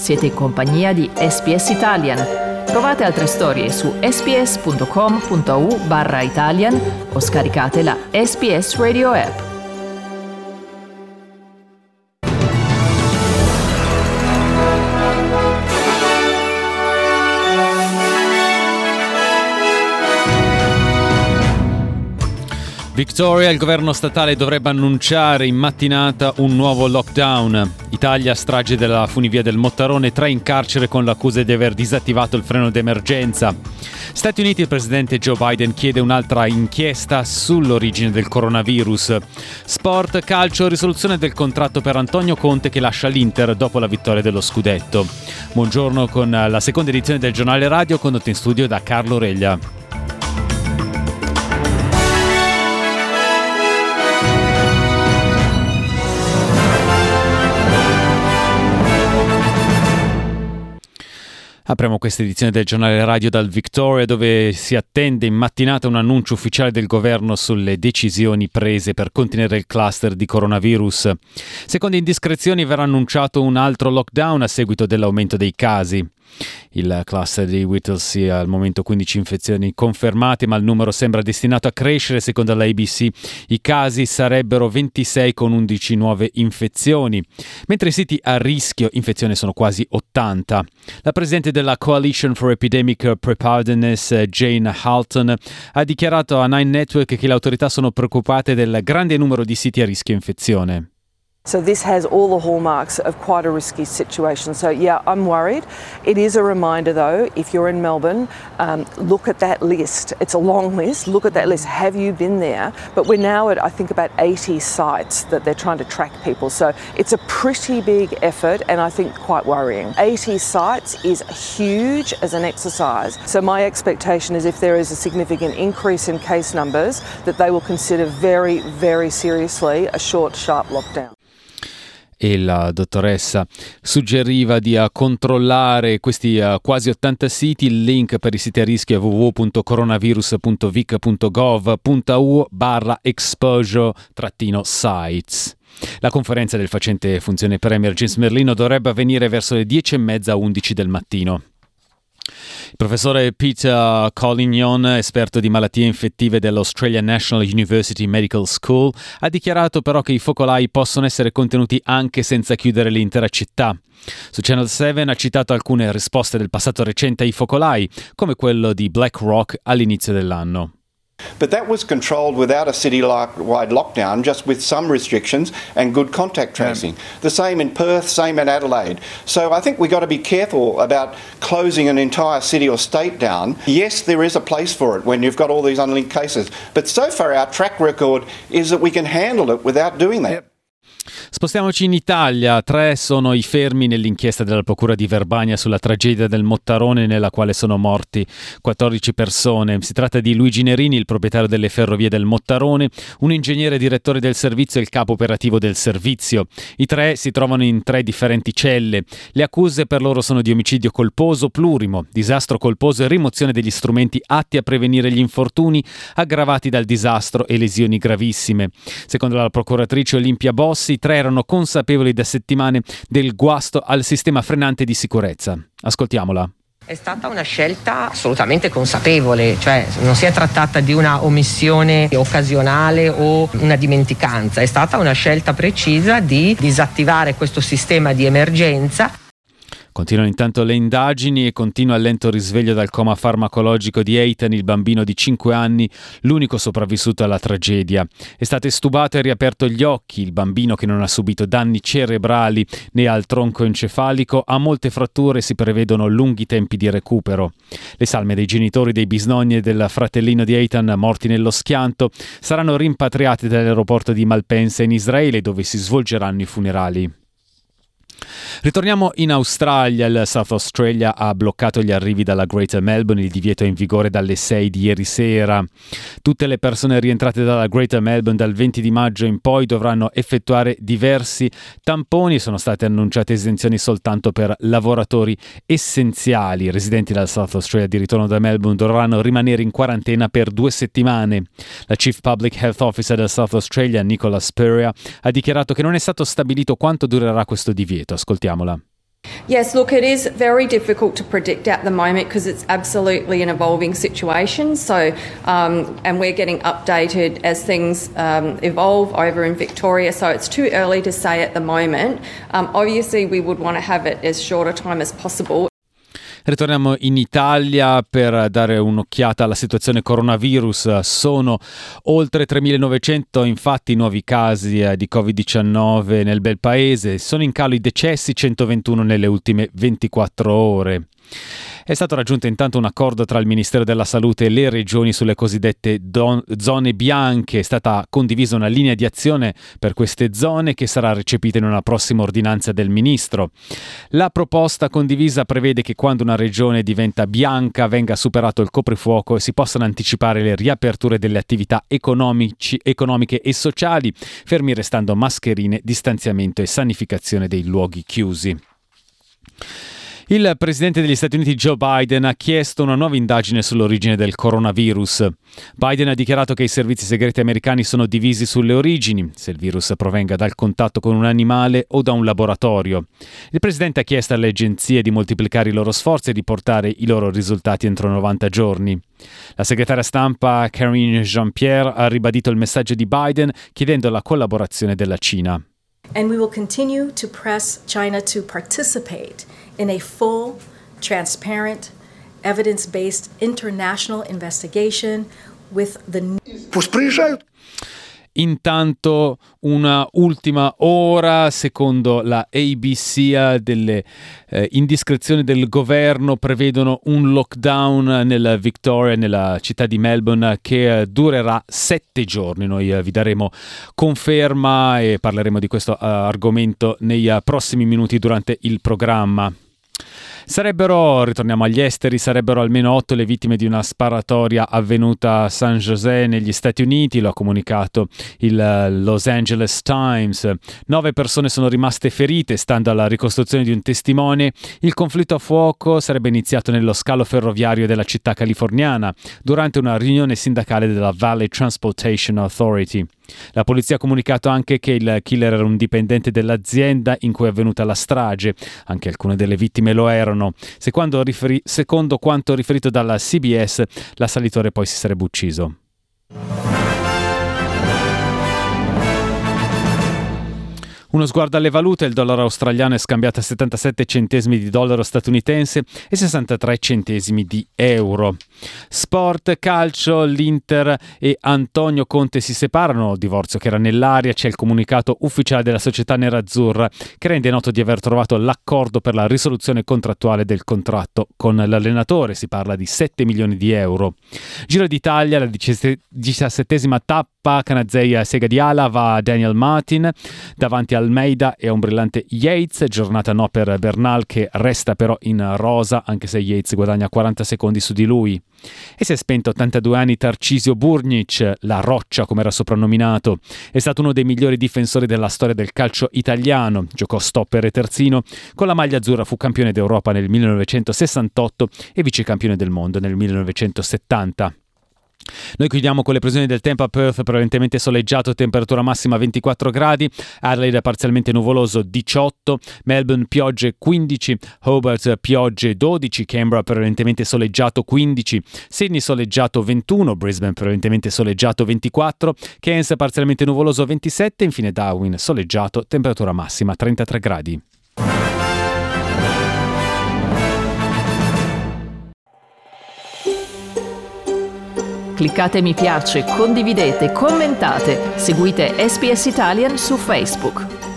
Siete in compagnia di SBS Italian. Trovate altre storie su sbs.com.au/Italian o scaricate la SBS Radio app. Victoria, il governo statale dovrebbe annunciare in mattinata un nuovo lockdown. Italia, strage della funivia del Mottarone, 3 in carcere con l'accusa di aver disattivato il freno d'emergenza. Stati Uniti, il presidente Joe Biden chiede un'altra inchiesta sull'origine del coronavirus. Sport, calcio, risoluzione del contratto per Antonio Conte che lascia l'Inter dopo la vittoria dello scudetto. Buongiorno con la seconda edizione del giornale radio condotto in studio da Carlo Reglia. Apriamo questa edizione del giornale radio dal Victoria, dove si attende in mattinata un annuncio ufficiale del governo sulle decisioni prese per contenere il cluster di coronavirus. Secondo indiscrezioni verrà annunciato un altro lockdown a seguito dell'aumento dei casi. Il cluster di Whittlesea al momento 15 infezioni confermate, ma il numero sembra destinato a crescere. Secondo la ABC i casi sarebbero 26 con 11 nuove infezioni, mentre i siti a rischio infezione sono quasi 80. La presidente della Coalition for Epidemic Preparedness, Jane Halton, ha dichiarato a Nine Network che le autorità sono preoccupate del grande numero di siti a rischio infezione. So this has all the hallmarks of quite a risky situation. So yeah, I'm worried. It is a reminder though, if you're in Melbourne, look at that list. It's a long list. Look at that list. Have you been there? But we're now at, I think, about 80 sites that they're trying to track people. So it's a pretty big effort and I think quite worrying. 80 sites is huge as an exercise. So my expectation is if there is a significant increase in case numbers, that they will consider very, very seriously a short, sharp lockdown. E la dottoressa suggeriva di controllare questi quasi 80 siti. Il link per i siti a rischio è www.coronavirus.vic.gov.au/exposure-sites. La conferenza del facente funzione Premier James Merlino dovrebbe avvenire verso le 10:30, 11 del mattino. Il professore Peter Collignon, esperto di malattie infettive dell'Australian National University Medical School, ha dichiarato però che i focolai possono essere contenuti anche senza chiudere l'intera città. Su Channel 7 ha citato alcune risposte del passato recente ai focolai, come quello di Black Rock all'inizio dell'anno. But that was controlled without a city-wide lockdown, just with some restrictions and good contact tracing. The same in Perth, same in Adelaide. So I think we've got to be careful about closing an entire city or state down. Yes, there is a place for it when you've got all these unlinked cases. But so far our track record is that we can handle it without doing that. Yep. Spostiamoci in Italia. 3 sono i fermi nell'inchiesta della Procura di Verbania sulla tragedia del Mottarone, nella quale sono morti 14 persone. Si tratta di Luigi Nerini, il proprietario delle ferrovie del Mottarone, un ingegnere direttore del servizio e il capo operativo del servizio. I 3 si trovano in 3 differenti celle. Le accuse per loro sono di omicidio colposo, plurimo, disastro colposo e rimozione degli strumenti atti a prevenire gli infortuni aggravati dal disastro e lesioni gravissime. Secondo la procuratrice Olimpia Bossi, i 3 erano consapevoli da settimane del guasto al sistema frenante di sicurezza. Ascoltiamola. È stata una scelta assolutamente consapevole, cioè non si è trattata di una omissione occasionale o una dimenticanza, è stata una scelta precisa di disattivare questo sistema di emergenza. Continuano intanto le indagini e continua il lento risveglio dal coma farmacologico di Ethan, il bambino di 5 anni, l'unico sopravvissuto alla tragedia. È stato estubato e riaperto gli occhi. Il bambino, che non ha subito danni cerebrali né al tronco encefalico, ha molte fratture e si prevedono lunghi tempi di recupero. Le salme dei genitori, dei bisnonni e del fratellino di Ethan, morti nello schianto, saranno rimpatriate dall'aeroporto di Malpensa in Israele, dove si svolgeranno i funerali. Ritorniamo in Australia. Il South Australia ha bloccato gli arrivi dalla Greater Melbourne. Il divieto è in vigore dalle 6 di ieri sera. Tutte le persone rientrate dalla Greater Melbourne dal 20 di maggio in poi dovranno effettuare diversi tamponi. Sono state annunciate esenzioni soltanto per lavoratori essenziali. I residenti dal South Australia di ritorno da Melbourne dovranno rimanere in quarantena per 2 settimane. La Chief Public Health Officer del South Australia, Nicola Spurrier, ha dichiarato che non è stato stabilito quanto durerà questo divieto. Ascoltiamola. Yes, look, it is very difficult to predict at the moment because it's absolutely an evolving situation. So, and we're getting updated as things evolve over in Victoria. So it's too early to say at the moment. Obviously, we would want to have it as short a time as possible. Ritorniamo in Italia per dare un'occhiata alla situazione coronavirus. Sono oltre 3.900 infatti i nuovi casi di Covid-19 nel bel paese. Sono in calo i decessi, 121 nelle ultime 24 ore. È stato raggiunto intanto un accordo tra il Ministero della Salute e le regioni sulle cosiddette zone bianche. È stata condivisa una linea di azione per queste zone che sarà recepita in una prossima ordinanza del Ministro. La proposta condivisa prevede che quando una regione diventa bianca venga superato il coprifuoco e si possano anticipare le riaperture delle attività economiche e sociali, fermi restando mascherine, distanziamento e sanificazione dei luoghi chiusi. Il presidente degli Stati Uniti Joe Biden ha chiesto una nuova indagine sull'origine del coronavirus. Biden ha dichiarato che i servizi segreti americani sono divisi sulle origini, se il virus provenga dal contatto con un animale o da un laboratorio. Il presidente ha chiesto alle agenzie di moltiplicare i loro sforzi e di portare i loro risultati entro 90 giorni. La segretaria stampa Karine Jean-Pierre ha ribadito il messaggio di Biden chiedendo la collaborazione della Cina. And we will continue to press China to participate in a full, transparent, evidence-based international investigation with the... Пусть приезжают. Intanto una ultima ora, secondo la ABC, delle indiscrezioni del governo prevedono un lockdown nella Victoria, nella città di Melbourne, che durerà 7 giorni. Noi vi daremo conferma e parleremo di questo argomento nei prossimi minuti durante il programma. Ritorniamo agli esteri, sarebbero almeno 8 le vittime di una sparatoria avvenuta a San José negli Stati Uniti, lo ha comunicato il Los Angeles Times. 9 persone sono rimaste ferite, stando alla ricostruzione di un testimone. Il conflitto a fuoco sarebbe iniziato nello scalo ferroviario della città californiana, durante una riunione sindacale della Valley Transportation Authority. La polizia ha comunicato anche che il killer era un dipendente dell'azienda in cui è avvenuta la strage. Anche alcune delle vittime lo erano. Secondo quanto riferito dalla CBS, l'assalitore poi si sarebbe ucciso. Uno sguardo alle valute: il dollaro australiano è scambiato a 77 centesimi di dollaro statunitense e 63 centesimi di euro. Sport, calcio, l'Inter e Antonio Conte si separano, divorzio che era nell'aria. C'è il comunicato ufficiale della società nerazzurra che rende noto di aver trovato l'accordo per la risoluzione contrattuale del contratto con l'allenatore, si parla di 7 milioni di euro. Giro d'Italia, la 17esima tappa, Canazei Sega di Ala va a Daniel Martin davanti Almeida e a un brillante Yates. Giornata no per Bernal, che resta però in rosa anche se Yates guadagna 40 secondi su di lui. E si è spento a 82 anni Tarcisio Burnic, la Roccia come era soprannominato. È stato uno dei migliori difensori della storia del calcio italiano, giocò stopper e terzino, con la maglia azzurra fu campione d'Europa nel 1968 e vicecampione del mondo nel 1970. Noi chiudiamo con le previsioni del tempo. A Perth prevalentemente soleggiato, temperatura massima 24 gradi, Adelaide parzialmente nuvoloso 18, Melbourne piogge 15, Hobart piogge 12, Canberra prevalentemente soleggiato 15, Sydney soleggiato 21, Brisbane prevalentemente soleggiato 24, Cairns parzialmente nuvoloso 27, infine Darwin soleggiato, temperatura massima 33 gradi. Cliccate mi piace, condividete, commentate, seguite SBS Italian su Facebook.